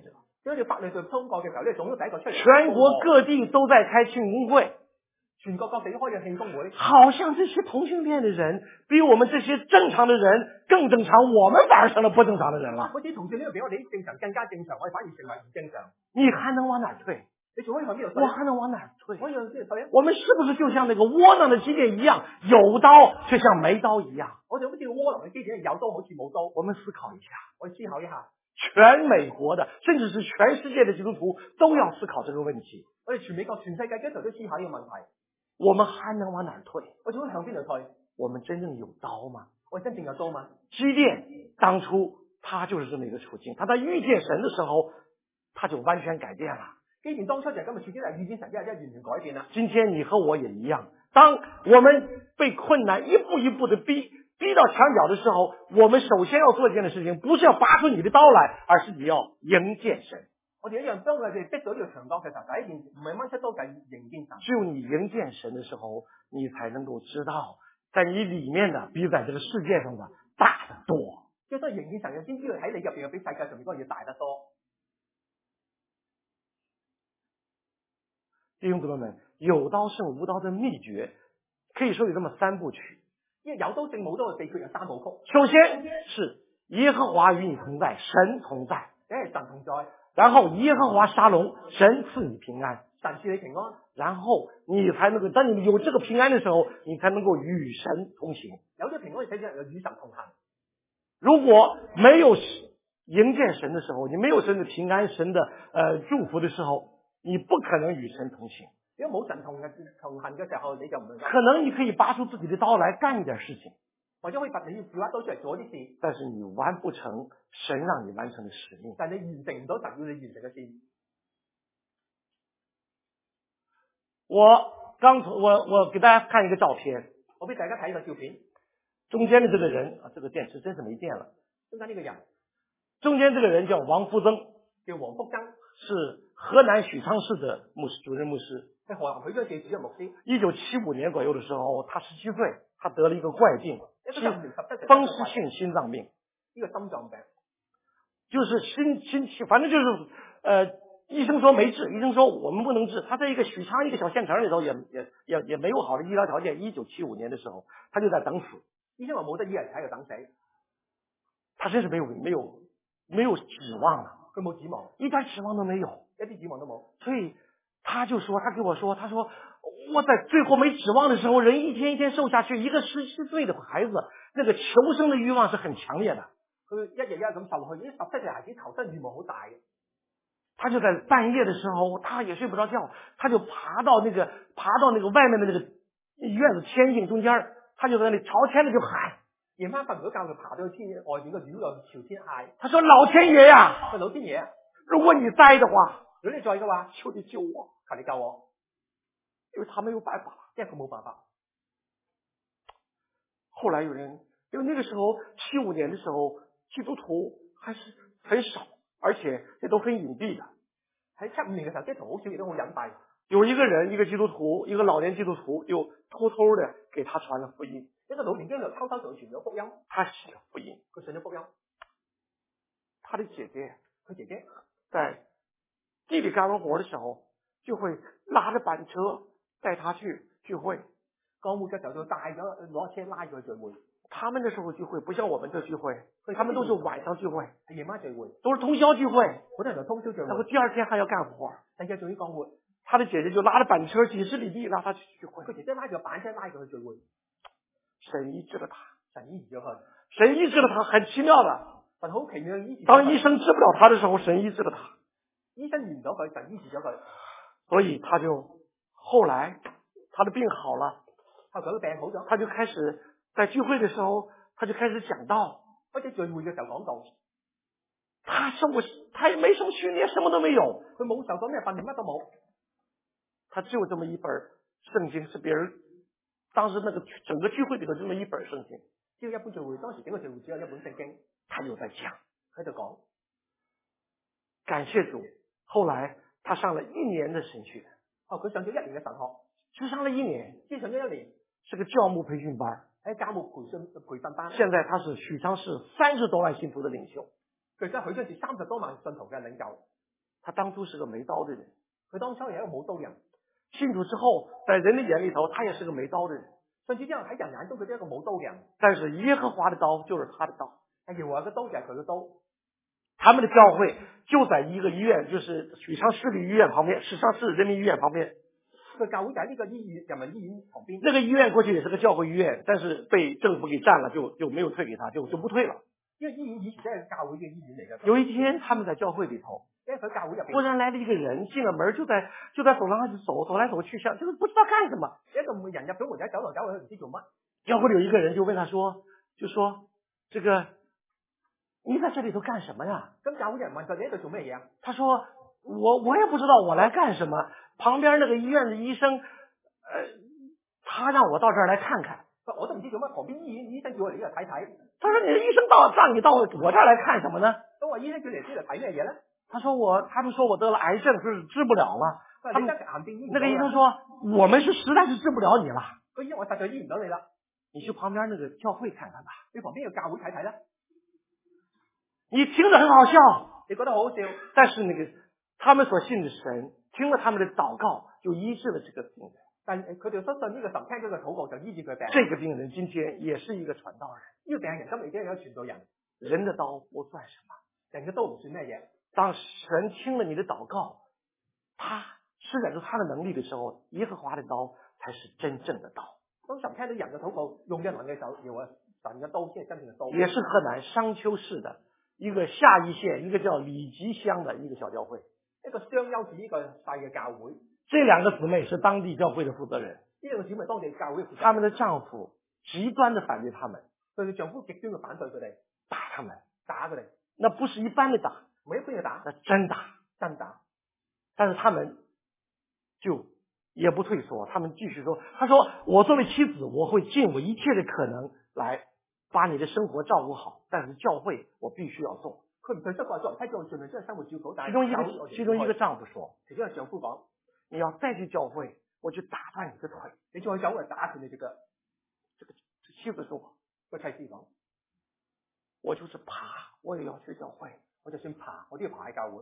所以你法律就通過嘅時候，你總要第一個出嚟。 全國各地都在開慶功會， 全國各地都開嘅慶功會， 好像這些同性戀的人比我們這些正常的人更正常，我們反而成了不正常的人了。 好似同性戀比我哋啲正常更加正常，我哋反而成為唔正常。 你還能往哪退？ 你仲可以向邊度退？ 我還能往哪退？ 可以向邊度退啊？ 我們是不是就像那個窩囊的基甸一樣，有刀卻像沒刀一樣？ 我哋好似個窩囊嘅基甸，有刀好似冇刀。 我們思考一下， 我哋思考一下， 全美國的，甚至是全世界的基督徒都要思考這個問題。 我哋全美國、全世界基督徒都思考呢個問題。 我們還能往哪退？ 我仲可以向邊度退？ 我們真正有刀嗎？ 我哋真正有刀嗎？ 基甸當初他就是這麼一個處境，他在遇見神的時候，他就完全改變了。 基甸當初就係咁嘅處境，係遇見神之後，一完全改變啦。 今天你和我也一樣，當我們被困難一步一步的逼逼到牆角的時候，我們首先要做一件的事情，不是要拔出你的刀來，而是你要迎見神。 我哋一樣，當我哋逼到呢個牆角嘅時候，第一件唔係掹出刀，就係迎見神。 只有你迎見神的時候，你才能夠知道，在你裏面的比在這個世界上的大得多。 即係當迎見神嘅，先知道喺你入邊嘅比世界上面嗰個要大得多。 弟兄姊妹們，有刀勝無刀的秘訣，可以說有這麼三部曲。 因為有刀勝冇刀嘅秘訣有三部曲。 首先是耶和華與你同在，神同在， 即係神同在。 然後耶和華沙龍，神賜你平安， 神賜你平安。 然後你才能夠，當你有這個平安的時候，你才能夠與神同行。 有咗平安，你才能夠與神同行。 如果沒有迎見神的時候，你沒有神的平安、神的呃祝福的時候，你不可能與神同行。 如果冇神同嘅同行嘅時候，你就唔能夠。 可能你可以拔出自己的刀來幹一點事情， 或者可以拔你要拔刀出嚟做啲事， 但是你完不成神讓你完成的使命。 但係你完成唔到神要你完成嘅事。 我剛從我我給大家看一個照片， 我俾大家睇一個照片， 中間的這個人啊，這個電池真是沒電了。 中間呢個人， 中間這個人叫王福增， 叫王福增， 是河南許昌市的牧師主任牧師。 係河南許昌市主任牧師。 一九七五年左右的時候，他十七歲，他得了一個怪病， 風風濕性心臟病。 呢個心臟病， 就是心心氣，反正就是呃，醫生說沒治，醫生說我們不能治。他在一個許昌一個小縣城裏頭也，也也也也沒有好的醫療條件。一九七五年的時候，他就在等死。 醫生話冇得醫，人喺度等死。 他真是沒有沒有沒有指望了， 佢冇指望， 一點指望都沒有， 一啲指望都冇。 所以他就說，他跟我說，他說我在最後沒指望的時候，人一天一天瘦下去。一個十七歲的孩子，那個求生的慾望是很強烈的。 佢一日一日咁受落去，呢十七歲孩子求生慾望好大嘅。 他就在半夜的時候，他也睡不着覺，他就爬到那個爬到那個外面的那個院子天井中間，他就在那裡朝天的就喊。 夜晚瞓唔到覺，佢爬到天外邊個院度朝天嗌。 他說：老天爺呀， 老天爺， 如果你在的話， 如果你在嘅話， 求你救我， 求你救我， 因為他沒有辦法， 因為佢冇辦法。 後來有人，因為那個時候七五年的時候，基督徒還是很少，而且也都很隱蔽的。 喺七五年嘅時候，基督徒好少，亦都好隱蔽。 有一個人，一個基督徒，一個老年基督徒，又偷偷的給他傳了福音。 一個老年基督徒偷偷就傳咗福音， 他寫了福音， 佢傳咗福音。 他的姐姐， 佢姐姐在地裏幹完活的時候，就會拉着板車帶他去聚會。 幹活嘅時候就帶咗攞車拉佢去聚會。 他們那時候聚會不像我們這聚會，他們都是晚上聚會， 係夜晚聚會， 都是通宵聚會。 好多人就通宵聚會， 然後第二天還要幹活， 第二日仲要幹活。 他的姐姐就拉着板車幾十里地拉他去聚會。 佢姐姐拉住板車拉佢去聚會。 神醫治了他， 神醫治咗佢， 神醫治了他，很奇妙的。 神好奇妙醫治。 當醫生治不了他的時候，神醫治了他。 醫生醫唔到佢，神醫治咗佢。 所以他就後來他的病好了， 後來佢病好咗， 他就開始在聚會的時候，他就開始講道。 開始聚會嘅時候講道。 他受過，他也沒受訓練，什麼都沒有。 佢冇受過咩訓練，乜都冇。 他只有這麼一本聖經，是別人當時那個整個聚會裏頭這麼一本聖經。 只有一本聚會，當時整個聚會只有一本聖經。 他就在講， 喺度講。 感謝主，後來他上了一年的神學。 哦，佢上咗一年嘅神學， 只上了一年， 只上咗一年， 是個教牧培訓班。 喺教牧培訓培訓班。 現在他是許昌市三十多萬信徒的領袖。 佢而家許昌市三十多萬信徒嘅領袖。 他当初是个没刀的人， 佢當初係一個冇刀人， 信主之後，在人的眼裏頭，他也是個沒刀的人。 信主之後喺人眼中佢都係一個冇刀嘅人， 但是耶和華的刀就是他的刀。 係耶和華嘅刀就係佢嘅刀。 他們的教會就在一個醫院，就是許昌市立醫院旁邊，許昌市人民醫院旁邊。 佢教會就喺呢個醫院人民醫院旁邊。 那個醫院過去也是個教會醫院，但是被政府給佔了，就就沒有退給他，就就不退了。 因為醫院以前真係教會嘅醫院嚟嘅。 有一天，他們在教會裏頭， 因為佢教會入邊， 忽然來了一個人，進了門就在就在走廊上就走走來走去，像就是不知道幹什麼。 一個人入咗門仔走來走去，唔知做乜。 教會裏有一個人就問他說，就說這個你在這裏頭幹什麼呀？ 咁教會人問佢你喺度做咩嘢啊？ 他說我我也不知道我來幹什麼，旁邊那個醫院的醫生，呃，他讓我到這兒來看看。 我都唔知做乜，旁邊醫院醫生叫我嚟呢度睇睇。 他說你的醫生到讓你到我這兒來看什麼呢？ 都話醫生叫你嚟呢度睇咩嘢咧？ 他說我，他們說我得了癌症，是治不了了。他們那個醫生說，我們是實在是治不了你了。 個醫生我實在醫唔到你啦， 你去旁邊那個教會看看吧。 你旁邊個教會睇睇啦。 你聽着很好笑， 你覺得好好笑， 但是那個他們所信的神聽了他們的禱告，就醫治了這個病人。 但佢哋相信呢個神聽咗個禱告就醫治佢病。 這個病人今天也是一個傳道人。 呢個病人今日已經係一個傳道人。 人的刀不算什麼， 人嘅刀唔算咩嘢。 當神聽了你的禱告，他施展出他的能力的時候，耶和華的刀才是真正的刀。 當神聽到人嘅禱告，用嘅能嘅手，要啊神嘅刀先係真正嘅刀。 也是河南商丘市的一個下邑縣，一個叫李集鄉的一個小教會。 一個商丘市呢個細嘅教會。 這兩個姊妹是當地教會的負責人。 呢兩個姊妹當地教會負責人。 他們的丈夫極端的反對他們， 對佢丈夫極端嘅反對佢哋， 打他們， 打佢哋。 那不是一般的打， 唔係一般嘅打， 那真打， 真打。 但是他們就也不退縮，他們繼續說：“他說我作為妻子，我會盡我一切的可能來把你的生活照顧好，但是教會我必須要做。” 佢唔退縮，話作為妻子，我盡量將生活照顧好。但係其中一個其中一個丈夫說：“ 其中一個丈夫講， 你要再去教會，我就打斷你的腿。 你再去教會打斷你隻腳。” 這個妻子說：“ 個妻子講， 我就是爬，我也要去教會。 我就算爬，我都要爬喺教會。”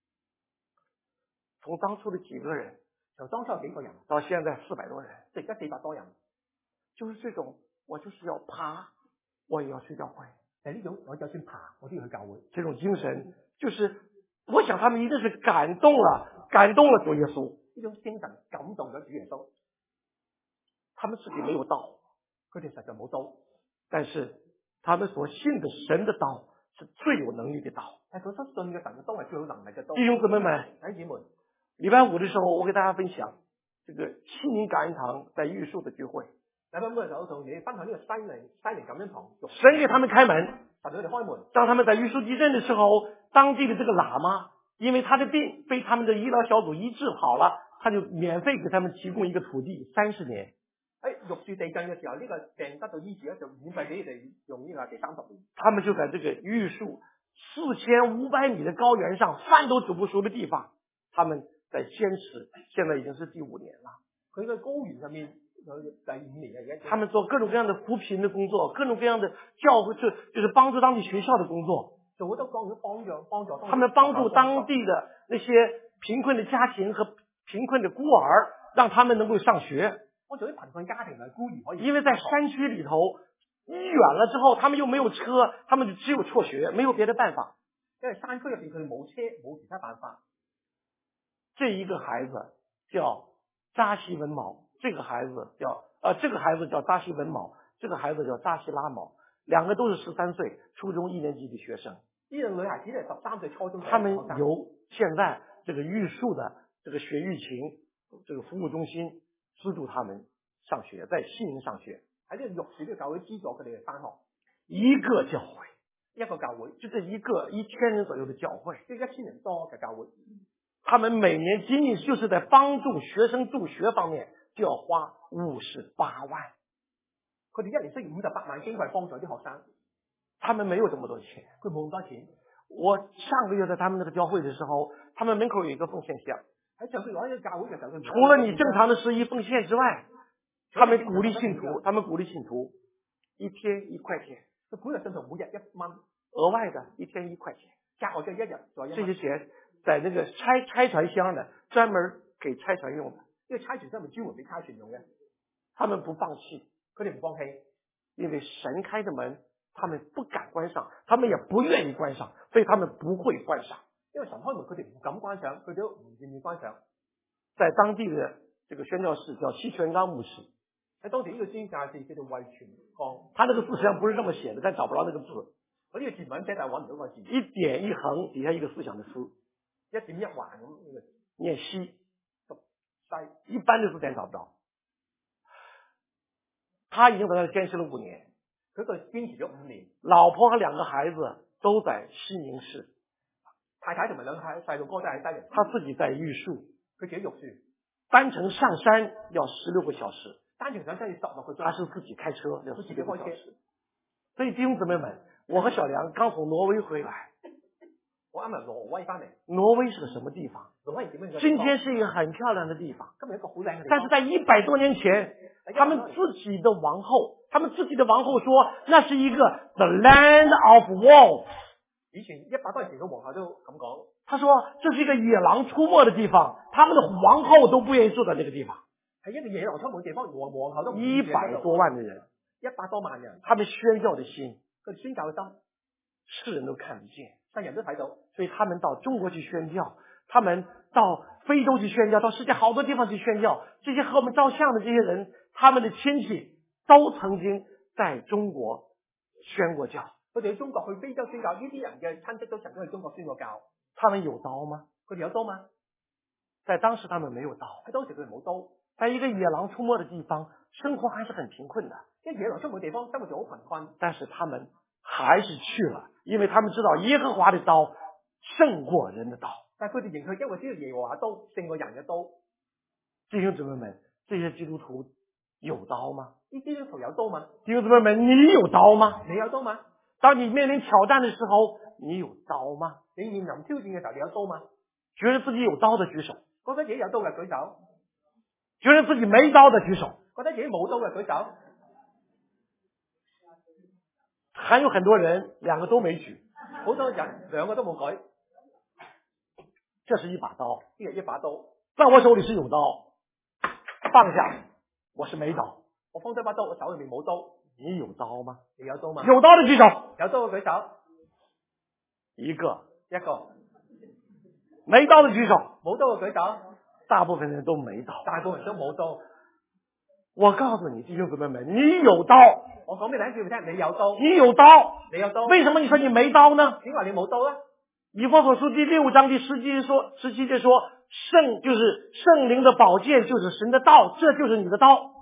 從當初的幾個人， 由當初有幾個人， 到現在四百多人， 而家四百多人， 就是這種，我就是要爬，我也要去教會。 就呢種，我就算爬，我都要去教會。 這種精神，就是我想他們一定是感動了，感動了主耶穌。 呢種精神感動咗主耶穌。 他們自己沒有刀， 佢哋實在冇刀， 但是他們所信的神的刀是最有能力的刀。 係佢所信嘅神嘅刀係最有能力嘅刀。 弟兄姊妹們， 弟兄姊妹， 禮拜五的時候，我給大家分享這個西寧感恩堂在玉樹的聚會。 禮拜五嘅時候同你分享呢個西寧西寧感恩堂。 神給他們開門， 神給佢哋開門。 當他們在玉樹地震的時候，當地的這個喇嘛因為他的病被他們的醫療小組醫治好了，他就免費給他們提供一個土地三十年。 喺玉樹地震嘅時候，呢、這個病得到醫治咧，就免費俾你哋用呢個地三十年。 他們就在這個玉樹四千五百米的高原上，飯都煮不熟的地方，他們在堅持，現在已經是第五年了。 佢嘅高原上面有第五年嘅而家。 他們做各種各樣的扶貧的工作，各種各樣的教會，就就是幫助當地學校的工作。 做好多幫助幫助幫助。 他們幫助當地的那些貧困的家庭和貧困的孤兒，讓他們能夠上學。 幫助啲貧困家庭嘅孤兒可以。 因為在山區裏頭，醫遠了之後，他們又沒有車，他們就只有輟學，沒有別的辦法。 因為山區入邊佢哋冇車，冇其他辦法。 這一個孩子叫扎西文毛，這個孩子叫呃，這個孩子叫扎西文毛，這個孩子叫扎西拉毛，兩個都是十三歲，初中一年級的學生。 呢兩個女孩子係十三歲初中。 他們由現在這個玉樹的這個學玉琴這個服務中心資助他們上學，在西寧上學。 喺呢個玉樹呢個教會資助佢哋返學。 一個教會， 一個教會， 就這一個一千人左右的教會， 即係一千人多嘅教會。 他們每年僅僅就是在幫助學生助學方面就要花五十八萬。 佢哋一年需要五十八萬經費幫助啲學生。 他們沒有這麼多錢， 佢冇咁多錢。 我上個月在他們那個教會的時候，他們門口有一個奉獻箱。 喺上個月我喺教會嘅時候， 除了你正常的十一奉獻之外，他們鼓勵信徒，他們鼓勵信徒一天一塊錢。 佢鼓勵信徒每日一蚊， 額外的一天一塊錢， 加我嘅一日再一。 這些錢在那个拆拆船箱的，专门给拆船用的。 因為差傳真係咪專門俾差傳用嘅？ 他們不放棄， 佢哋唔放棄， 因為神開的門，他們不敢關上，他們也不願意關上，所以他們不會關上。 因為神開門，佢哋唔敢關上，佢哋都唔願意關上。 在當地的這個宣教士叫西泉剛牧師， 喺當時呢個宣教士叫做衛全剛， 他那個字實際上不是這麼寫的，但找不到那個字。 我呢個字文寫，但係揾唔到個字。 一點一橫底下一個思想的思， 一點一橫咁呢個念西， 讀西， 一般的字典找不到。他已經在那裡堅持了五年， 佢個堅持咗五年， 老婆和兩個孩子都在西寧市， 太太同埋兩個細路哥都喺西寧， 他自己在玉樹， 佢自己玉樹， 單程上山要十六個小時， 單程上山要十六個鐘， 他是自己開車要十六個小開時。所以弟兄姊妹們，我和小梁剛從挪威回來， 我啱啱挪威翻嚟， 挪威是個什麼地方？ 挪威點樣？ 今天是一個很漂亮的地方， 今日一個好靚嘅地方， 但是在一百多年前，他們自己的王后，他們自己的王后說，那是一個 the land of wolves。 以前一百多年前嘅皇后都咁講， 他說這是一個野狼出沒的地方，他們的皇后都不願意住在那個地方。 係一個野狼出沒嘅地方，皇皇后都一百多萬的人， 一百多萬人， 他們宣教的心， 佢哋宣教嘅心， 世人都看不見， 世人都睇到， 所以他們到中國去宣教，他們到非洲去宣教，到世界好多地方去宣教。這些和我們照相的這些人，他們的親戚都曾經在中國宣過教。 佢哋去中國去非洲宣教，呢啲人嘅親戚都曾經去中國宣過教。 他們有刀嗎？ 佢哋有刀嗎？ 在當時他們沒有刀， 喺當時佢哋冇刀。 在一個野狼出沒的地方，生活還是很貧困的。 因為野狼出沒嘅地方，生活就好貧困。 但是他們還是去了，因為他們知道耶和華的刀勝過人的刀。 但係佢哋仍去，因為知道耶和華刀勝過人嘅刀。 弟兄姊妹們，這些基督徒有刀嗎？ 呢基督徒有刀嗎？ 弟兄姊妹們，你有刀嗎？ 你有刀嗎？ 當你面臨挑戰的時候，你有刀嗎？ 你面臨挑戰嘅時候，你有刀嗎？ 覺得自己有刀的舉手， 覺得自己有刀嘅舉手， 覺得自己沒刀的舉手， 覺得自己冇刀嘅舉手。 還有很多人兩個都沒舉， 好多人兩個都冇舉。 這是一把刀， 呢係一把刀， 在我手裏是有刀，放下，我是沒刀。 我放低把刀，我手裏面冇刀。 你有刀嗎？ 你有刀嗎？ 有刀的舉手， 有刀嘅舉手， 一個， 一個。 沒刀的舉手， 冇刀嘅舉手。 大部分人都沒刀， 大部分人都冇刀。 我告訴你，弟兄姊妹們，你有刀。 我講俾大家知唔聽？你有刀， 你有刀， 你有刀。 為什麼你說你沒刀呢？ 點解你冇刀呢？ 以弗所書第六章第十節說，十七節說，聖就是聖靈的寶劍，就是神的道，這就是你的刀。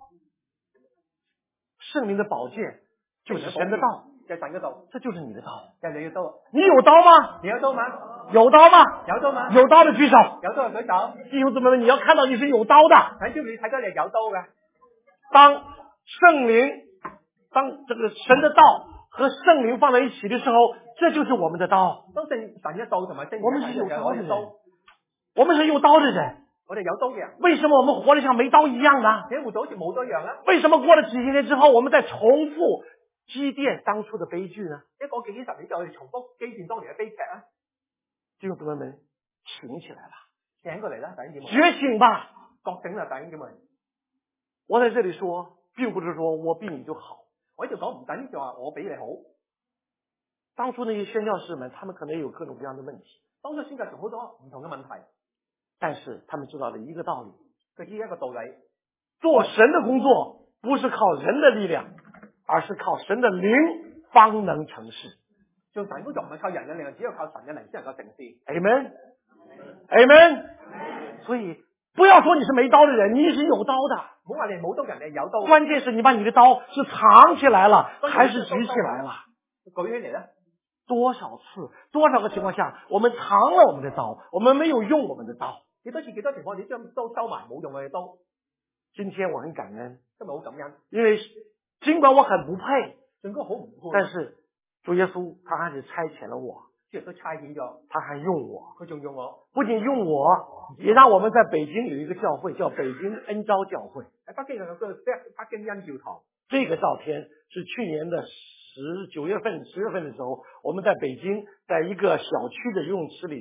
聖靈的寶劍就是神的道， 就係神嘅道， 這就是你的刀。 就係你嘅刀。 你有刀嗎？ 你有刀嗎？ 有刀嗎？ 有刀嗎？ 有刀的舉手。 有刀嘅舉手。 弟兄姊妹們，你要看到你是有刀的。 睇住你睇到你係有刀嘅。 當聖靈，當這個神的道和聖靈放在一起的時候，這就是我們的刀。 當聖神嘅道同埋聖靈我們是有刀的人， 刀， 我們是有刀的人。 我哋有刀嘅人， 為什麼我們活得像沒刀一樣呢？ 你活到好似冇刀一樣啦。 為什麼過了幾十年之後，我們再重複基甸當初的悲劇呢？ 一個幾十年就我哋重複基甸當年嘅悲劇啊！ 弟兄姊妹們，醒起來吧， 醒過嚟啦，弟兄姊妹， 覺醒吧， 覺醒啦，弟兄姊妹。 我在這裡說，並不是說我比你就好， 我喺度講唔等於就話我比你好。 當初那些宣教士們，他們可能有各種各樣的問題， 當初宣教仲好多唔同嘅問題， 但是他們知道了一個道理， 佢知一個道理， 做神的工作不是靠人的力量，而是靠神的靈方能成事。 做神工作唔係靠人嘅力量，只有靠神嘅靈先能夠成事。 Amen，Amen Amen。所以不要說你是沒刀的人，你是有刀的。 唔好話你冇刀人，你有刀。 關鍵是你把你的刀是藏起來了，還是舉起來了？ 舉起嚟咧， 多少次、多少個情況下，我們藏了我們的刀，我們沒有用我們的刀。 幾多次、幾多情況，你將刀收埋，冇用我嘅刀。 今天我很感恩， 今日好感恩， 因為儘管我很不配， 盡管好唔配， 但是主耶穌他還是差遣了我， 主耶穌差遣咗， 他還用我， 佢仲用我， 不僅用我，也讓我們在北京有一個教會叫北京恩召教會。 喺北京有個北京恩召堂， 這個照片是去年的十九月份、十月份的時候，我們在北京在一個小區的游泳池裏頭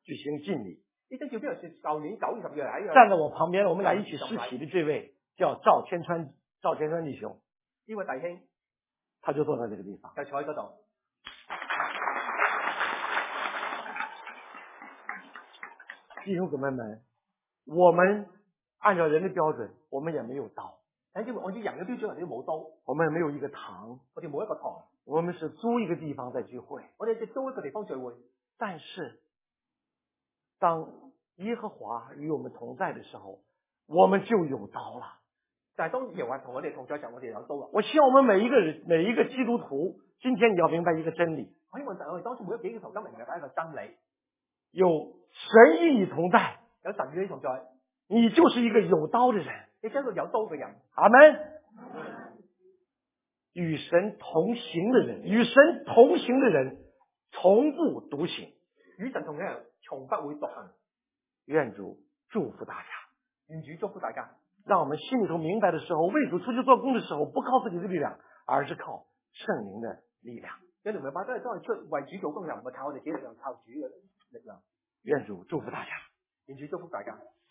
举行敬礼。 呢張照片係舊年九月十月喺站在我旁邊，我們倆一起施洗的這位叫趙天川，趙天川弟兄， 呢位弟兄他就坐在這個地方。 就坐喺嗰度。 弟兄姊妹們，我們按照人的標準，我們也沒有刀， 睇住按照人嘅標準，我哋都冇刀， 我們也沒有一個堂， 我哋冇一個堂， 我們是租一個地方在聚會。 我哋只租一個地方聚會。 但是，當耶和華與我們同在的時候，我們就有刀了。 但係當耶和華同我哋同在嘅時候，我哋有刀啦。 我希望我們每一個人，每一個基督徒，今天你要明白一個真理。 我希望我哋當初每一幾個頭今明白一個真理， 有神與你同在， 有神與你同在， 你就是一個有刀的人。 你係一個有刀嘅人。 阿門。與神同行的人，與神同行的人，從不獨行。 與神同行嘅人，從不會獨行。 願主祝福大家。 願主祝福大家。 讓我們心裏頭明白的時候，為主出去做工的時候，不靠自己的力量，而是靠聖靈的力量。 你明白，都係都係出為主做工，又唔係靠我哋自己力量，靠主嘅力量。 願主祝福大家。 願主祝福大家。